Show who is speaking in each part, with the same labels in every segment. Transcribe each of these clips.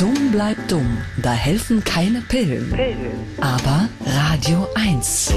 Speaker 1: Dumm bleibt dumm, da helfen keine Pillen. Aber Radio 1.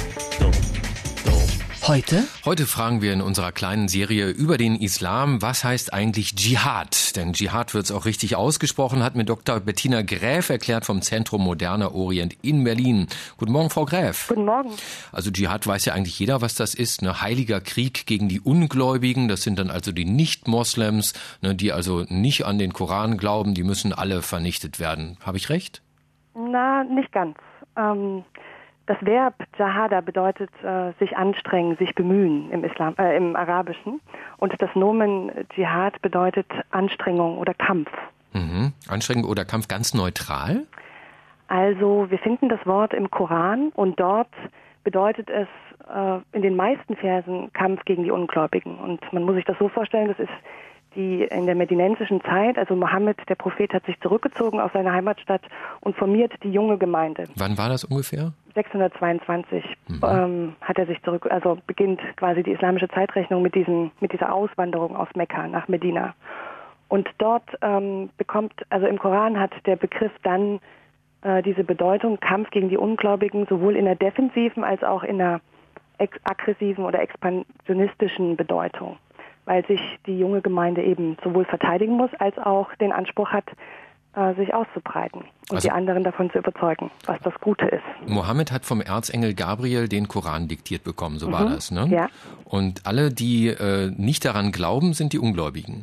Speaker 1: Heute
Speaker 2: fragen wir in unserer kleinen Serie über den Islam, was heißt eigentlich Dschihad? Denn Dschihad wird es auch richtig ausgesprochen, hat mir Dr. Bettina Gräf erklärt vom Zentrum Moderner Orient in Berlin. Guten Morgen, Frau Gräf.
Speaker 3: Guten Morgen.
Speaker 2: Also Dschihad weiß ja eigentlich jeder, was das ist. Ne? Heiliger Krieg gegen die Ungläubigen, das sind dann also die Nicht-Moslems, ne, die also nicht an den Koran glauben, die müssen alle vernichtet werden. Habe ich recht?
Speaker 3: Na, nicht ganz. Das Verb Jahada bedeutet sich anstrengen, sich bemühen im Arabischen. Und das Nomen Dschihad bedeutet Anstrengung oder Kampf.
Speaker 2: Mhm. Anstrengung oder Kampf ganz neutral?
Speaker 3: Also wir finden das Wort im Koran und dort bedeutet es in den meisten Versen Kampf gegen die Ungläubigen. Und man muss sich das so vorstellen, das ist die in der medinensischen Zeit, also Mohammed, der Prophet, hat sich zurückgezogen aus seiner Heimatstadt und formiert die junge Gemeinde.
Speaker 2: Wann war das ungefähr?
Speaker 3: 622 hat er sich beginnt quasi die islamische Zeitrechnung mit dieser Auswanderung aus Mekka nach Medina. Und dort im Koran hat der Begriff dann diese Bedeutung Kampf gegen die Ungläubigen sowohl in der defensiven als auch in der aggressiven oder expansionistischen Bedeutung, weil sich die junge Gemeinde eben sowohl verteidigen muss, als auch den Anspruch hat, sich auszubreiten und die anderen davon zu überzeugen, was das Gute ist.
Speaker 2: Mohammed hat vom Erzengel Gabriel den Koran diktiert bekommen, so war das, ne?
Speaker 3: Ja.
Speaker 2: Und alle, die nicht daran glauben, sind die Ungläubigen?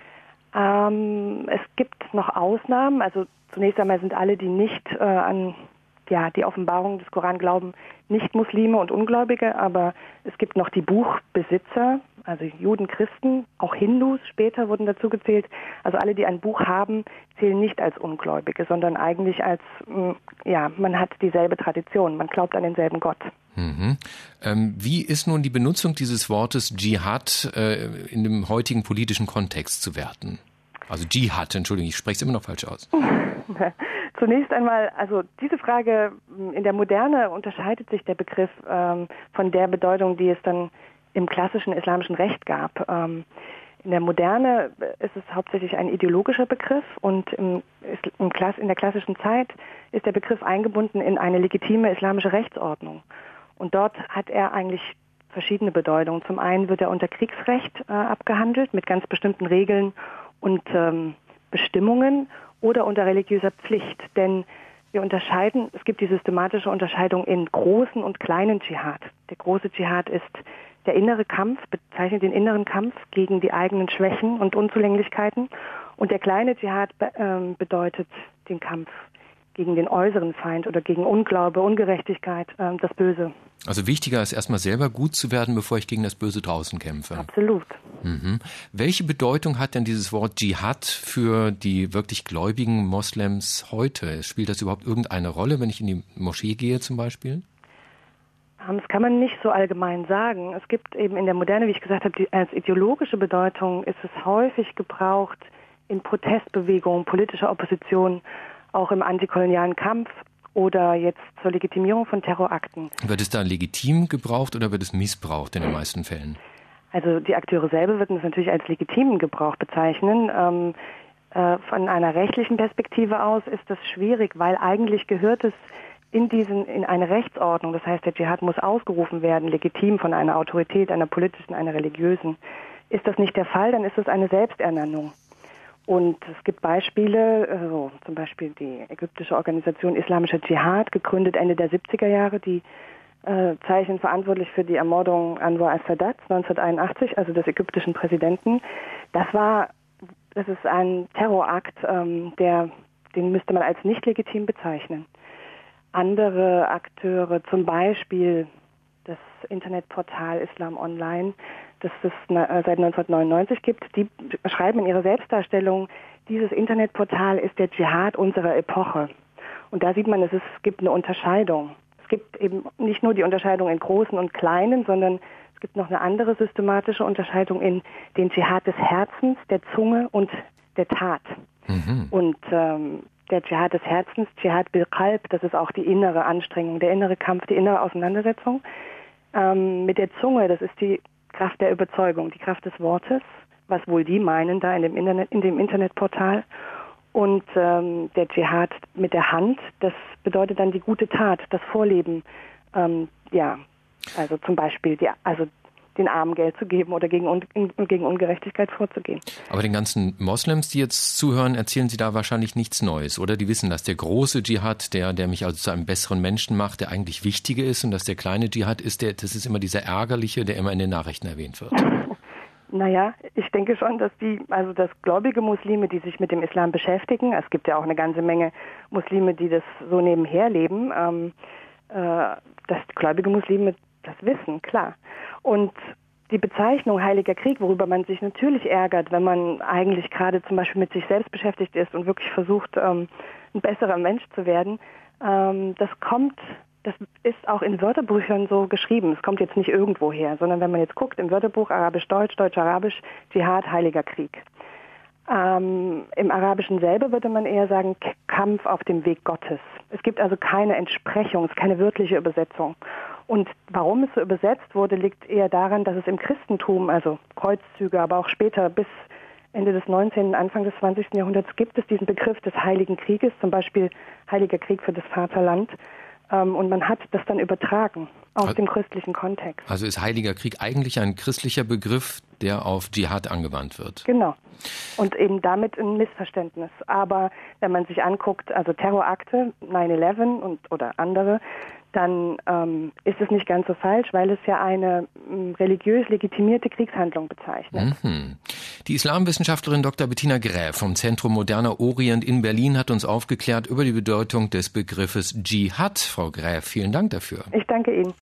Speaker 3: Es gibt noch Ausnahmen, also zunächst einmal sind alle, die nicht an die Offenbarung des Koran glauben, nicht Muslime und Ungläubige, aber es gibt noch die Buchbesitzer, also Juden, Christen, auch Hindus später wurden dazu gezählt. Also alle, die ein Buch haben, zählen nicht als Ungläubige, sondern eigentlich als, man hat dieselbe Tradition, man glaubt an denselben Gott.
Speaker 2: Mhm. Wie ist nun die Benutzung dieses Wortes Dschihad in dem heutigen politischen Kontext zu werten? Also Dschihad, Entschuldigung, ich spreche es immer noch falsch aus.
Speaker 3: Zunächst einmal, also diese Frage, in der Moderne unterscheidet sich der Begriff von der Bedeutung, die es dann im klassischen islamischen Recht gab. In der Moderne ist es hauptsächlich ein ideologischer Begriff und in der klassischen Zeit ist der Begriff eingebunden in eine legitime islamische Rechtsordnung. Und dort hat er eigentlich verschiedene Bedeutungen. Zum einen wird er unter Kriegsrecht abgehandelt mit ganz bestimmten Regeln und Bestimmungen oder unter religiöser Pflicht. Denn wir unterscheiden, es gibt die systematische Unterscheidung in großen und kleinen Dschihad. Der große Dschihad ist der innere Kampf, bezeichnet den inneren Kampf gegen die eigenen Schwächen und Unzulänglichkeiten. Und der kleine Dschihad bedeutet den Kampf gegen den äußeren Feind oder gegen Unglaube, Ungerechtigkeit, das Böse.
Speaker 2: Also wichtiger ist erstmal selber gut zu werden, bevor ich gegen das Böse draußen kämpfe.
Speaker 3: Absolut.
Speaker 2: Mhm. Welche Bedeutung hat denn dieses Wort Dschihad für die wirklich gläubigen Moslems heute? Spielt das überhaupt irgendeine Rolle, wenn ich in die Moschee gehe zum Beispiel?
Speaker 3: Das kann man nicht so allgemein sagen. Es gibt eben in der Moderne, wie ich gesagt habe, als ideologische Bedeutung ist es häufig gebraucht in Protestbewegungen, politischer Opposition, auch im antikolonialen Kampf oder jetzt zur Legitimierung von Terrorakten.
Speaker 2: Wird es da legitim gebraucht oder wird es missbraucht in den meisten Fällen?
Speaker 3: Also die Akteure selber würden es natürlich als legitimen Gebrauch bezeichnen. Von einer rechtlichen Perspektive aus ist das schwierig, weil eigentlich gehört es in eine Rechtsordnung. Das heißt, der Dschihad muss ausgerufen werden, legitim von einer Autorität, einer politischen, einer religiösen. Ist das nicht der Fall, dann ist es eine Selbsternannung. Und es gibt Beispiele, zum Beispiel die ägyptische Organisation Islamischer Dschihad, gegründet Ende der 70er Jahre, die zeichnen verantwortlich für die Ermordung Anwar al-Sadat 1981, also des ägyptischen Präsidenten. Das ist ein Terrorakt, den müsste man als nicht legitim bezeichnen. Andere Akteure, zum Beispiel das Internetportal Islam Online, das es seit 1999 gibt, die schreiben in ihrer Selbstdarstellung, dieses Internetportal ist der Dschihad unserer Epoche. Und da sieht man, es gibt eine Unterscheidung. Es gibt eben nicht nur die Unterscheidung in Großen und Kleinen, sondern es gibt noch eine andere systematische Unterscheidung in den Dschihad des Herzens, der Zunge und der Tat. Mhm. Und der Dschihad des Herzens, Dschihad bil Qalb, das ist auch die innere Anstrengung, der innere Kampf, die innere Auseinandersetzung. Mit der Zunge, das ist die Kraft der Überzeugung, die Kraft des Wortes, was wohl die meinen da in dem Internetportal. Und der Dschihad mit der Hand, das bedeutet dann die gute Tat, das Vorleben, also zum Beispiel den Armen Geld zu geben oder gegen Ungerechtigkeit vorzugehen.
Speaker 2: Aber den ganzen Moslems, die jetzt zuhören, erzählen Sie da wahrscheinlich nichts Neues, oder? Die wissen, dass der große Dschihad, der mich also zu einem besseren Menschen macht, der eigentlich wichtige ist, und dass der kleine Dschihad ist, das ist immer dieser ärgerliche, der immer in den Nachrichten erwähnt wird.
Speaker 3: Naja, ich denke schon, dass dass gläubige Muslime, die sich mit dem Islam beschäftigen, es gibt ja auch eine ganze Menge Muslime, die das so nebenher leben, dass gläubige Muslime das wissen, klar. Und die Bezeichnung Heiliger Krieg, worüber man sich natürlich ärgert, wenn man eigentlich gerade zum Beispiel mit sich selbst beschäftigt ist und wirklich versucht, ein besserer Mensch zu werden, das ist auch in Wörterbüchern so geschrieben. Es kommt jetzt nicht irgendwo her, sondern wenn man jetzt guckt, im Wörterbuch Arabisch-Deutsch, Deutsch-Arabisch, Dschihad, Heiliger Krieg. Im Arabischen selber würde man eher sagen, Kampf auf dem Weg Gottes. Es gibt also keine Entsprechung, es ist keine wörtliche Übersetzung. Und warum es so übersetzt wurde, liegt eher daran, dass es im Christentum, also Kreuzzüge, aber auch später bis Ende des 19., Anfang des 20. Jahrhunderts gibt es diesen Begriff des Heiligen Krieges, zum Beispiel Heiliger Krieg für das Vaterland. Und man hat das dann übertragen aus dem christlichen Kontext.
Speaker 2: Also ist Heiliger Krieg eigentlich ein christlicher Begriff, der auf Dschihad angewandt wird?
Speaker 3: Genau. Und eben damit ein Missverständnis. Aber wenn man sich anguckt, also Terrorakte, 9/11 oder andere, dann ist es nicht ganz so falsch, weil es ja eine religiös legitimierte Kriegshandlung bezeichnet.
Speaker 2: Mhm. Die Islamwissenschaftlerin Dr. Bettina Gräf vom Zentrum Moderner Orient in Berlin hat uns aufgeklärt über die Bedeutung des Begriffes Dschihad. Frau Gräf, vielen Dank dafür.
Speaker 3: Ich danke Ihnen.